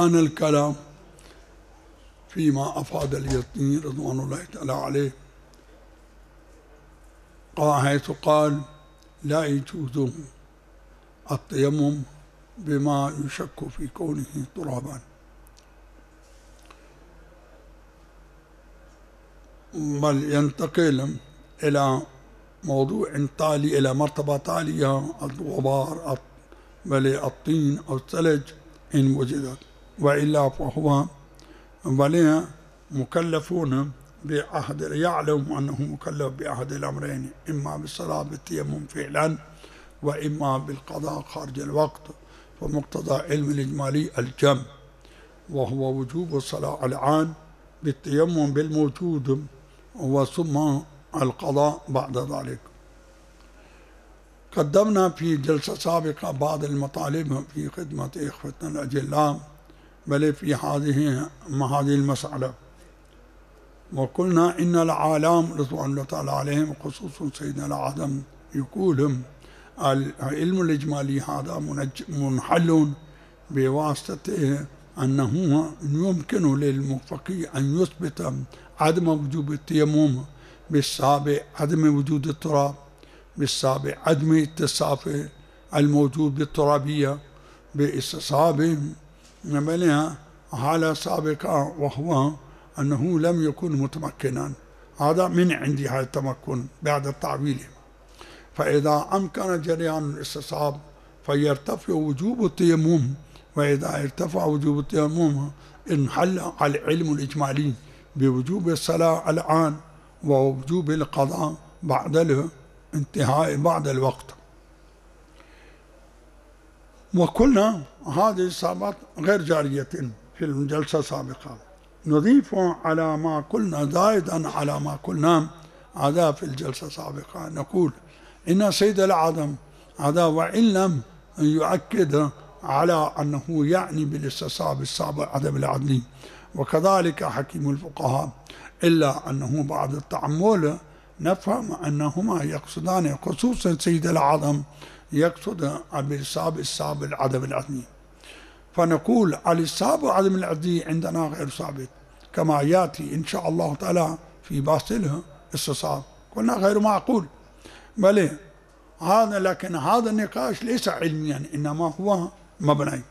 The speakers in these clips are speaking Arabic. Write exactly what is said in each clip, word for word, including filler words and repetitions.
كان الكلام فيما أفاد اليقين رضوان الله تعالى عليه، حيث قال لا يجوز التيمم بما يشك في كونه ترابا، بل ينتقل إلى موضوع تالي، إلى مرتبة تالية، الغبار بل الطين أو الثلج إن وجدت، وإلا فهو بل مكلفون بعهد، يعلم أنه مكلف بعهد الأمرين، إما بالصلاة بالتيمم فعلا وإما بالقضاء خارج الوقت، فمقتضى علم الإجمالي الجمع، وهو وجوب الصلاة الآن بالتيمم بالموجود وثم القضاء بعد ذلك. قدمنا في جلسة سابقة بعض المطالب في خدمة إخوتنا الأجلاء بل في هذه هذه المسألة، وقلنا إن العالم رضوان الله تعالى عليهم خصوصا سيدنا العالم يقولهم العلم الإجمالي هذا منحل بواسطة أنه يمكن للمفقيه أن يثبت عدم وجوب التيمم، بالسابع عدم وجود التراب، بالسابع عدم اتصاف الموجود بالترابية باستصحاب منها حالة سابقة، وهو أنه لم يكن متمكنا، هذا من عندها التمكن بعد التعويل. فإذا أمكن جريان الاستصحاب فيرتفع وجوب التيمم، وإذا ارتفع وجوب التيمم انحل على العلم الإجمالي بوجوب الصلاة الآن ووجوب القضاء بعد الانتهاء بعد الوقت. وقلنا هذه الإصابات غير جارية في الجلسة السابقة. نضيف على ما قلنا زائدا على ما قلنا هذا في الجلسة السابقة، نقول إن سيد العدم هذا وإن لم يؤكد على أنه يعني بالاستصحاب السابق عدم العدل، وكذلك حكيم الفقهاء، إلا أنه بعد التأمل نفهم أنهما يقصدان خصوصا سيد العدم يقصد بالاستصحاب السابق عدم العدل، فنقول الاستصحاب عدم العدل عندنا غير ثابت كما يأتي إن شاء الله تعالى في باطله استصحاب، قلنا غير معقول بل هذا، لكن هذا النقاش ليس علميا إنما هو مبني،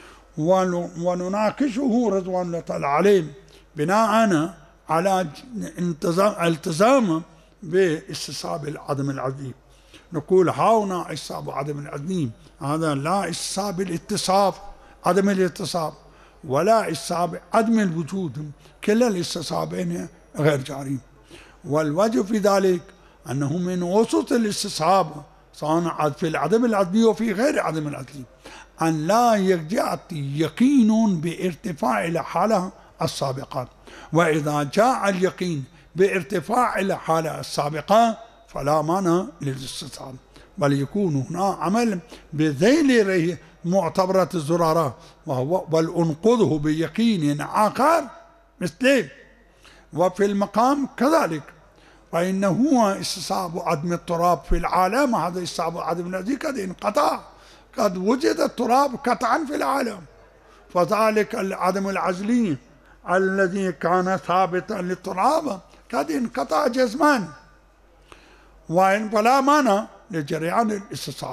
ونناقشه رضوان الله تعالى عليه بناء على التزام باستصحاب العدم العدل. نقول هاونا استصحاب عدم العدل هذا لا استصحاب الاتصاف عدم الاتصاف ولا استصحاب عدم الوجود، كلا الاستصحابين غير جارين، والوجه في ذلك أنه من وسط الاستصحاب صانع في العدم العدلي وفي غير عدم العدلي أن لا يأتي يقين بارتفاع الحالة السابقة، وإذا جاء اليقين بارتفاع الحالة السابقة فلا مانع للاستصحاب، بل يكون هنا عمل بذيل معتبرة الزرارة، وهو بل أنقذه بيقين آخر مثله. وفي المقام كذلك، فإنه استصحاب عدم التراب في العالم هذا استصحاب عدم العدل قد انقطع، قد وجد التراب قطعا في العالم، فذلك العدم العزلي الذي كان ثابتا للتراب قد انقطع جزمان، وإن فلا مانع لجريان الاستصحاب.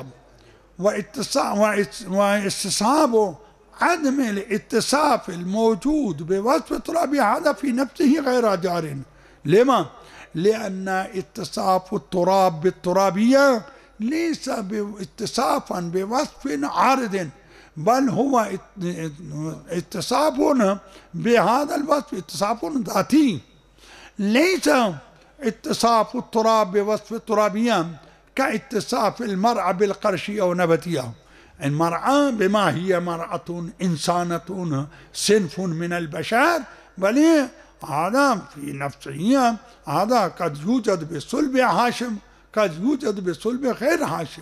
واستصحاب عدم الاتصاف الموجود بوصف التراب هذا في نفسه غير جار. لما؟ لأن اتصاف التراب بالترابية ليس اتصافا بوصف عارض، بل هو اتصاف بهذا الوصف اتصاف ذاتي، ليس اتصاف التراب بوصف الترابية كاتصاف المرأة بالقرشية ونبتية. المرأة بما هي مرأة إنسانة صنف من البشر، بل هذا في نفسه هذا قد يوجد بصلب هاشم، قد يوجد بصلب غير هاشم،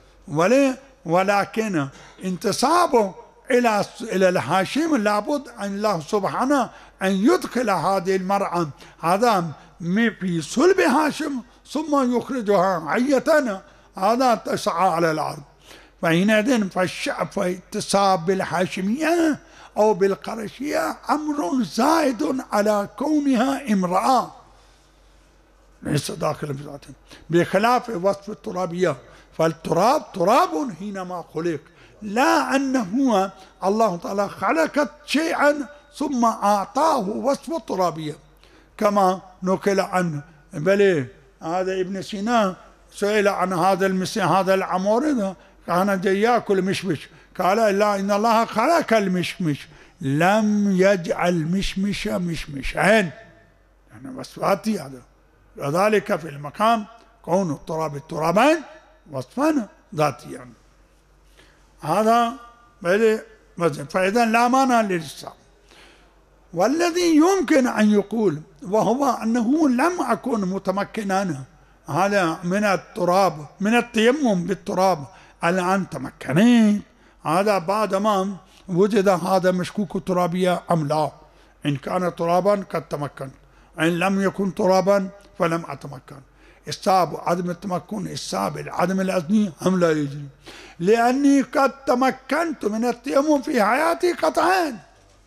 ولكن انتسابه إلى إلى الهاشم لابد أن الله سبحانه أن يدخل هذه المرأة هذا في صلب هاشم ثم يخرجها عية هذا تسعى على الأرض. فحينئذ فالشعب فاتصاب بالهاشمية أو بالقرشية أمر زائد على كونها امرأة ليس داخل في ذاته، بخلاف وصف الترابية، فالتراب تراب حينما خلق، لا أنه الله تعالى خلقت شيئا ثم أعطاه وصف الترابية كما نقل عنه. بل هذا ابن سينا سئل عن هذا المسيح هذا العموري كان جاي ياكل مشمش، قال لا إن الله خلق المشمش لم يجعل مشمش مشمشين، يعني وصفاتي هذا. وذلك في المقام كون التراب الترابين وصفا ذاتيا يعني. هذا فإذا لا مانع للإسلام. والذي يمكن أن يقول وهو أنه لم أكن متمكنا هذا من التراب من التيمم بالتراب الآن تمكنين، هذا بعدما وجد هذا مشكوك ترابية أم لا. إن كان ترابا قد تمكن، إن لم يكن ترابا فلم أتمكن. إصاب عدم التمكن إصاب العدم الأذني أم لا يجري، لأني قد تمكنت من التيمم في حياتي قطعا.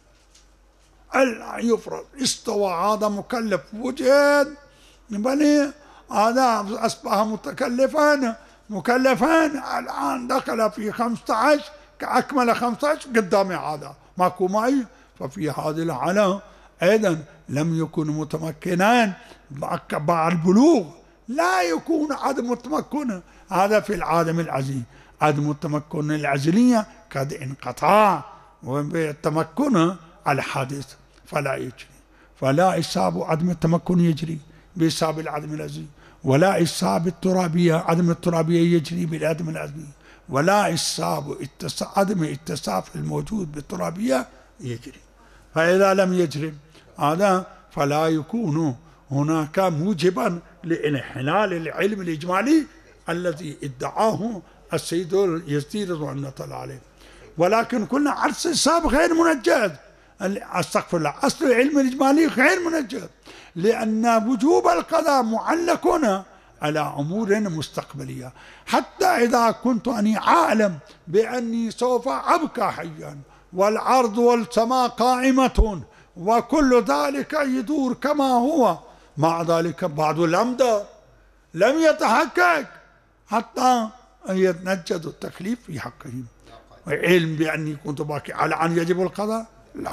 الآن يفرض استوى هذا مكلف وجد بل هذا أصبح متكلفا مكلفان الآن دخل في خمسة عشر أكمل خمسة عشر قدامي هذا ماكو معي، ففي هذه الحالة أيضا لم يكن متمكنان بعد البلوغ، لا يكون عدم التمكن هذا في العالم العزلي. عدم التمكن العزلية قد انقطع والتمكن الحادث فلا يجري، فلا إصاب عدم التمكن يجري بإصاب العدم العزلي، ولا إصاب الترابية عدم الترابية يجري بالعدم العزلي، ولا إصاب عدم اتصاف الموجود بالترابية يجري. فإذا لم يجري هذا فلا يكون هناك موجبا لانحلال العلم الإجمالي الذي ادعاه السيد يزيد رضوان الله تعالى عليه. ولكن كنا عرس السابق غير منجز، استغفر الله، أصل العلم الإجمالي غير منجز، لأن وجوب القضاء معلق هنا على أمور مستقبلية. حتى إذا كنت أني أعلم بأني سوف أبقى حيا والأرض والسماء قائمة وكل ذلك يدور كما هو، مع ذلك بعض الأمدار لم يتحقق حتى يتنجد التكليف في حقهم. علم بأني كنت باقي على أن يجب القضاء لا،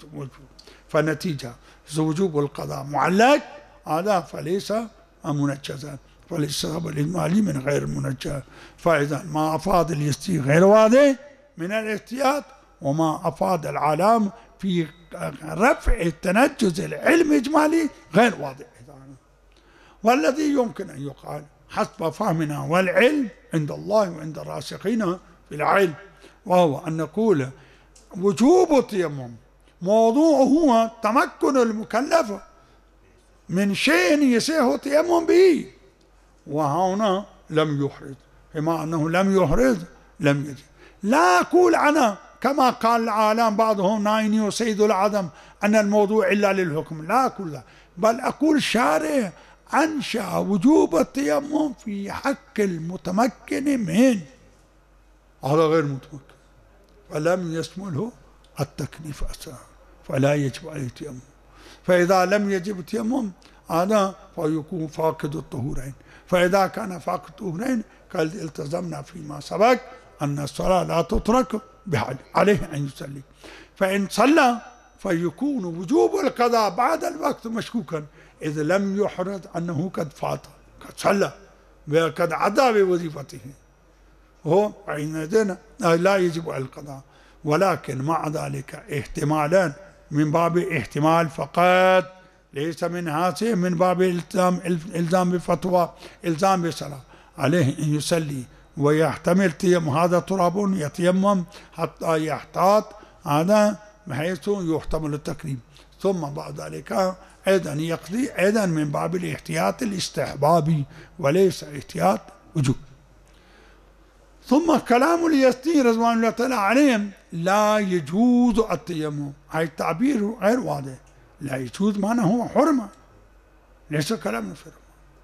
فنتيجة وجوب القضاء معلق هذا فليس منجزا، فالإصابة الإجمالي من غير منجز. فإذا ما أفاد اليستي غير واضح من الاحتياط، وما أفاد العالم في رفع التنجز العلم الإجمالي غير واضح. والذي يمكن أن يقال حسب فهمنا والعلم عند الله وعند الراسخين في العلم، وهو أن نقول وجوب التيمم موضوع هو تمكن المكلف من شيء يسيه التيمم به، وهنا لم يحرز، بما أنه لم يحرز لم يجب. لا أقول أنا كما قال العالم بعضهم نايني وسيد العدم أن الموضوع إلا للحكم، لا أقول ذا، بل أقول شارع أنشأ وجوب التيمم في حق المتمكن من هذا غير متمكن، فلم يشمله التكليف أساسا، فلا يجب عليه التيمم. فإذا لم يجب التيمم هذا فيكون فاقد الطهورين، فإذا كان فاقد الطهورين قد التزمنا فيما سبق أن الصلاة لا تترك بحال عليه أن يصلي، فإن صلى فيكون وجوب القضاء بعد الوقت مشكوكا، إذ لم يحرز أنه قد فات قد صلى وقد عدا بوظيفته، هو حينئذ لا يجب على القضاء. ولكن مع ذلك احتمالان من باب احتمال فقط، ليس من هذه من باب الزام الزام بفتوى الزام بصلاة، عليه أن يصلي ويحتمل تيمم هذا تراب يتيمم حتى يحتاط هذا بحيث يحتمل التكريم، ثم بعد ذلك أيضا يقضي أيضا من باب الاحتياط الاستحبابي وليس احتياط وجوب. ثم كلام اليستي رضوان الله تعالى عليهم لا يجوز التيمم، هاي التعبير غير واضح، لا يجوز معناه هو حرمة ليس كلام الفرق.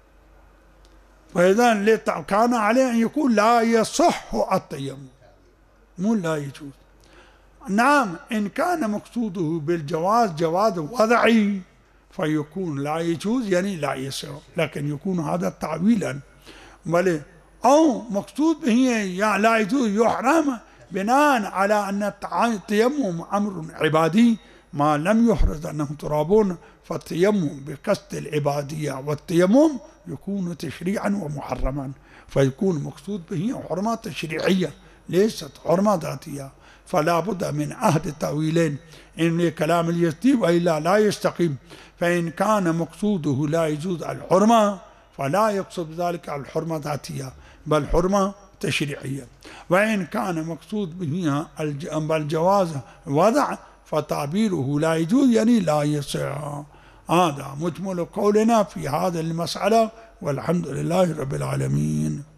فإذا كان عليه أن يقول لا يصح التيمم مو لا يجوز. نعم إن كان مقصوده بالجواز جواز وضعي فيكون لا يجوز يعني لا يصح، لكن يكون هذا تعويلا. بل أو مقصود به يعني لا يجوز يحرم بناء على أن التيمم أمر عبادي ما لم يحرز أنه ترابون، فالتيمم بقصد العبادية والتيمم يكون تشريعا ومحرما، فيكون مقصود به حرمة تشريعية ليست حرمة ذاتية. فلا بد من عهد التأويلين إن كلام اليزدي وإلا لا يستقيم. فإن كان مقصوده لا يجوز الحرمة فلا يقصد ذلك الحرمة ذاتية بل حرمة تشريعية. وإن كان مقصود به الجواز وضع فتعبيره لا يجوز يعني لا يصح. هذا مجمل قولنا في هذه المسألة، والحمد لله رب العالمين.